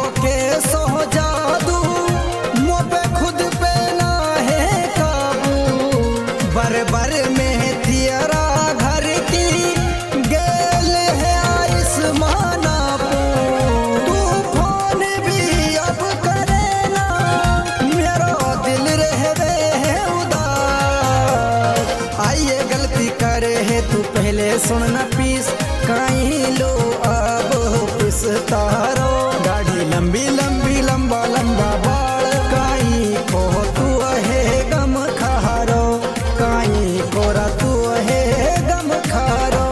के सो जादू मोपे खुद पे ना है काबू बर बर में तियरा घर की गेल है आयुष्मान तू फोन भी अब करे ना मेरा दिल रहवे है उदास आइए गलती करे है तू पहले सुनना पीस कहीं लो अब पिसतारो गाड़ी लंबी लंबी लंबा लंबा बाल कहीं को तू है गम खारो कहीं कोरा तू है गम खारो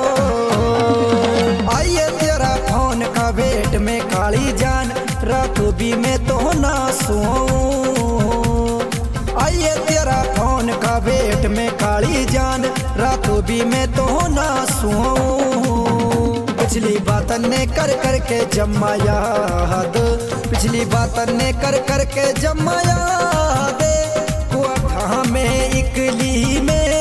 आइए तेरा फोन का वेट में काली जान रात भी में तो ना सोऊं आइए तेरा फोन का वेट में काली जान रात भी में तो ना सोऊं पिछली बातन ने कर कर के जमा याद पिछली बातन ने कर कर के जमा याद कुआ में इकली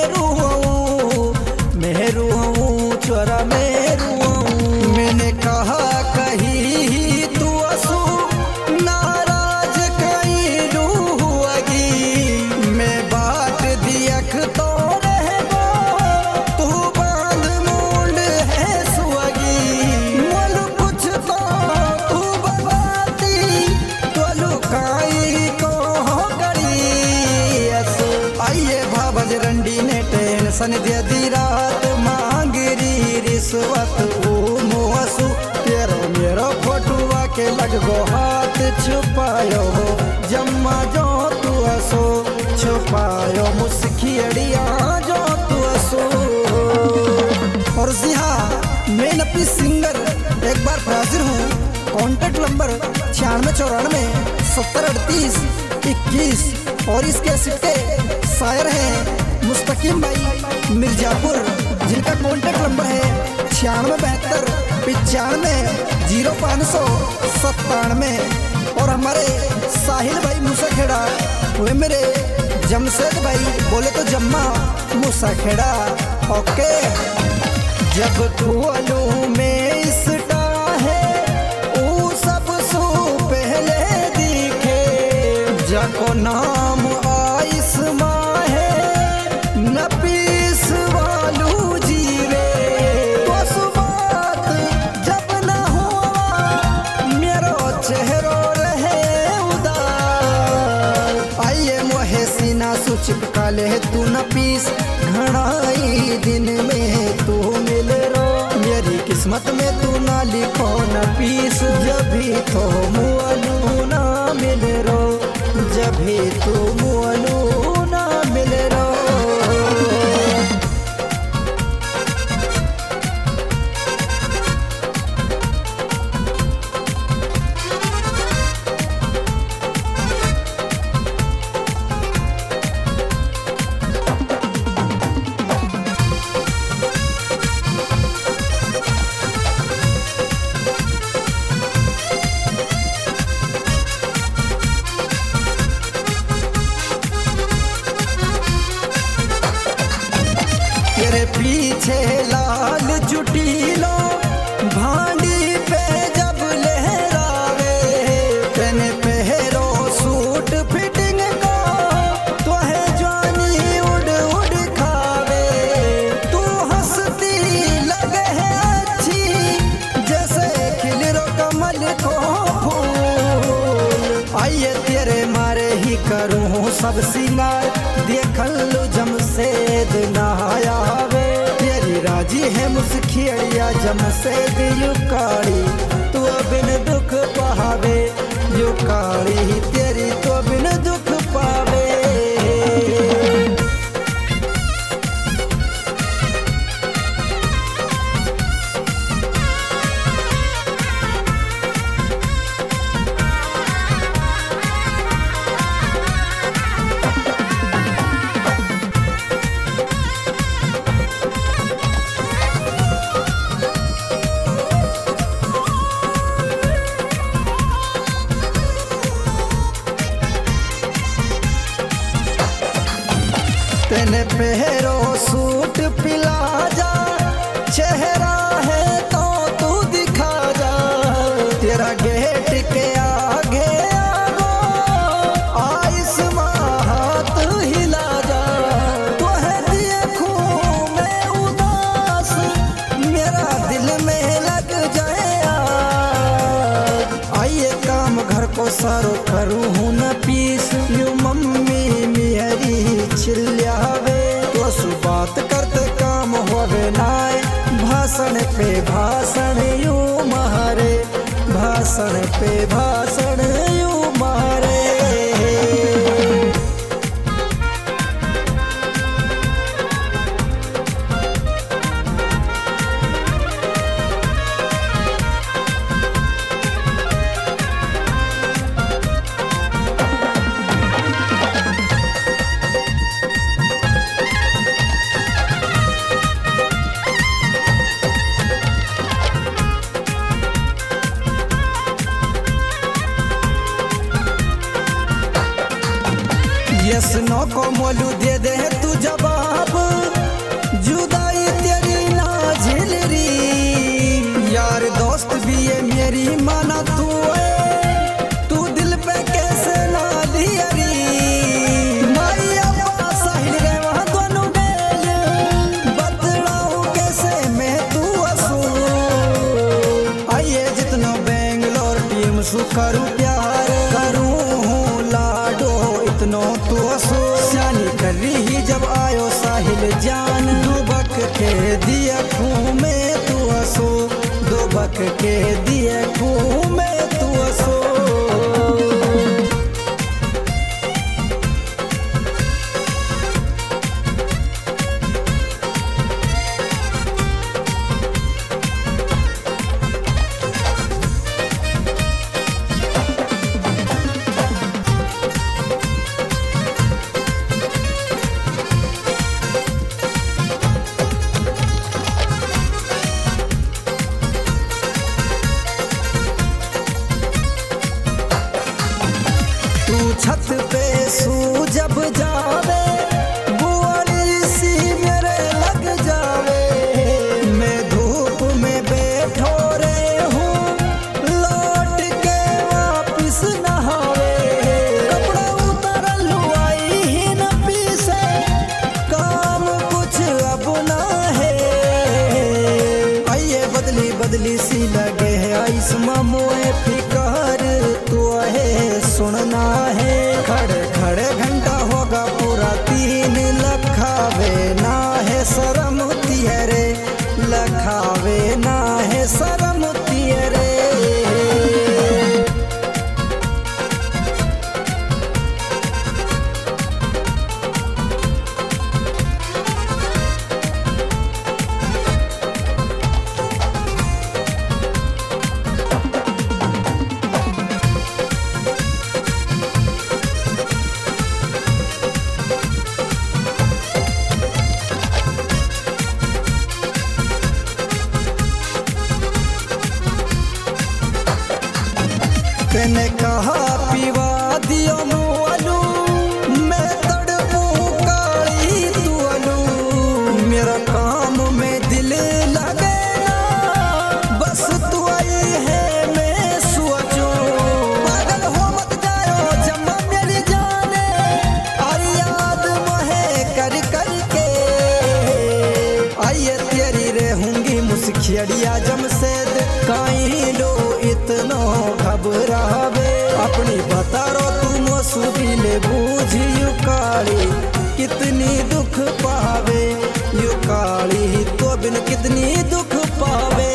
मैं रूहूं चोरा मैं रूहूं मैंने कहा कही तू असू नाराज कहीं रूहगी मैं बात दियख तो रहबो तू बांध मूंड है सुअगी मोल कुछ तो तू बबाती तो लुकाई को करी असू आइए भाभज रंडी ने टेंशन दे दी रात मांगरी रिश्वत मुहसू तेरो मेरो फोटुआ के लग गो हाथ छुपायो हो जम्मा जो तू असो छुपायो मुस्खियड़िया जो तू असो और जी हाँ मैं अपनी सिंगर एक बार हाजिर हूँ कॉन्टेक्ट नंबर 9694703821 और इसके सिक्के शायर हैं मुस्तकीम भाई मिर्जापुर जिनका कॉन्टेक्ट नंबर है 9672950597 और हमारे साहिल भाई मूसाखेड़ा वे मेरे जमशेद भाई बोले तो जम्मा मूसाखेड़ा ओके जब खुआलू में इसटा है वो सब सो पहले दिखे जाको नाम आइस्मा है नपीस वालू जीवे तो सुबात जब न हुआ मेरो चेहरो रहे उदास आइए मोहे सीना सुचिपका ले तू नपीस घड़ाई दिन में तू मिल रो मेरी किस्मत में तू ना लिखो नपीस जब भी तो मुअलू ना मिल रो जब भी तू मुअलू ना मिल रो तेरे पीछे लाल चुटीलो भांडी पे जब लहरावे तेने पहरो सूट फिटिंग को तो है जानी उड़ उड़ खावे तू हंसती लगे है अच्छी जैसे खिल रो कमल को फूल आइए तेरे मारे ही करूँ सब सिंगार देखल लो जमशेद नहाया वे तेरी राजी है मुस्खियड़िया जमशेद युकाड़ी तू बिन दुख पावे युकाड़ी तेरी तो बिन दुख पावे तेने पहरो सूट पिला जा चेहरा है तो तू दिखा जा तेरा गेट के को सारो करूँ हूँ न पीस यू मम्मी मेरी चिल्लावे तो सु बात करते काम होवे नाय भाषण पे भाषण यू मारे भाषण पे भाषण यू मारे। यस नो को मोलू दे दे तू जवाब जुदाई तेरी ना झेल रही यार दोस्त भी है मेरी माना तू है तू दिल पे कैसे ना लिया री माई अब्बा साहिल रे वहाँ दोनों बेल बतलाऊं कैसे मैं तू असू आइए जितना बेंगलोर टीम सु करूँ प्यार करूँ हूँ लाडो इतनो तू असो स्यानी कर रही जब आयो साहिल जान दुबक के दिया खूं में तू असो दुबक के दिया खूं में तू असो। छत पे सू जब जावे बुआरी सी मेरे लग जावे मैं धूप में बैठो रे हूँ लौट के वापिस नहावे कपड़ा उतर लुआई ही न पीसे काम कुछ अब ना है आइए बदली बदली सी लगे है इसमें मोए फिकर तो है सुनना है खड़े खड़े घंटा होगा पूरा 3 लखावे ना है शरम तिहरे लखावे ना है शरम तिहरे। तेने कहा पीवा दियो मुअलू मैं तड़पूं काली तू अलू मेरा काम में दिल लगे ना बस तू आई है मैं सोचूं पागल हो मत जाओ जम्मा मेरी जाने और याद महे कर कर के आइए तेरी रहूंगी मुस्खियड़िया जमशेद काई लो इतनो घबरावे अपनी बता रो तुम सुबीले बूझ यू काली कितनी दुख पावे यू काली तो बिन कितनी दुख पावे।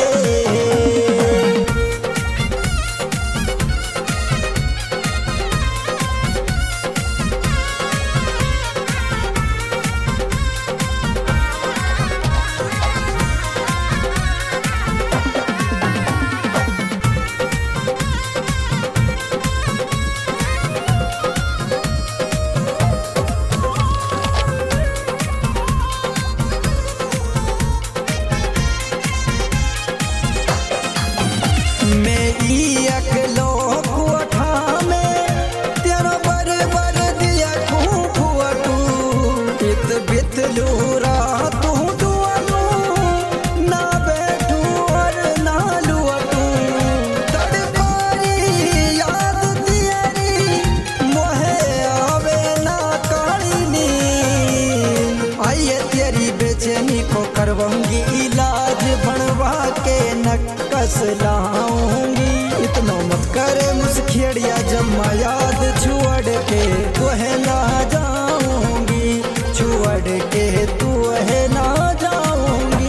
करवाऊंगी इलाज बनवा के नक्कस लाऊंगी इतना मत कर करे मुसखेड़िया जम्मा याद छुअड़ के तू है ना जाऊंगी, छुअड़ के तू है ना जाऊंगी।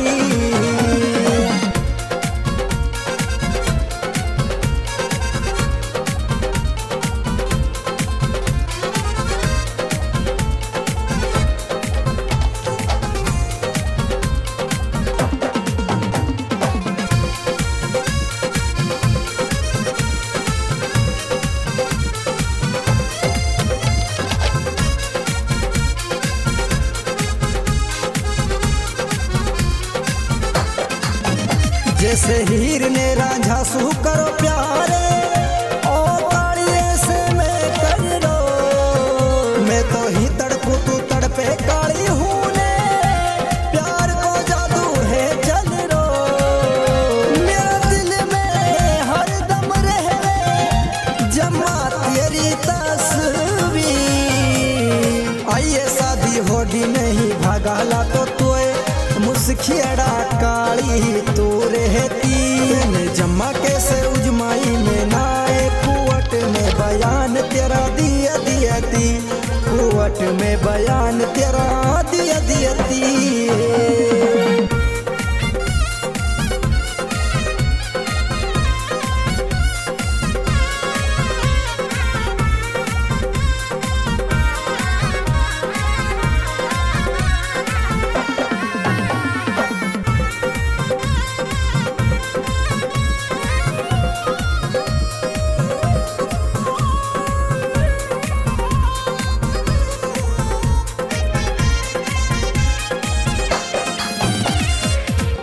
जैसे हीर ने रांझा सू करो प्यारे ओ कालिए से मैं कर लो, मैं तो ही तड़पू तू तड़पे काली हूँ ने, प्यार को जादू है चल रो, मेरा दिल में हर दम रहे जमा तेरी तस्वीर। आइए शादी होगी नहीं भागाला तो तू मुसखेड़ा काली तू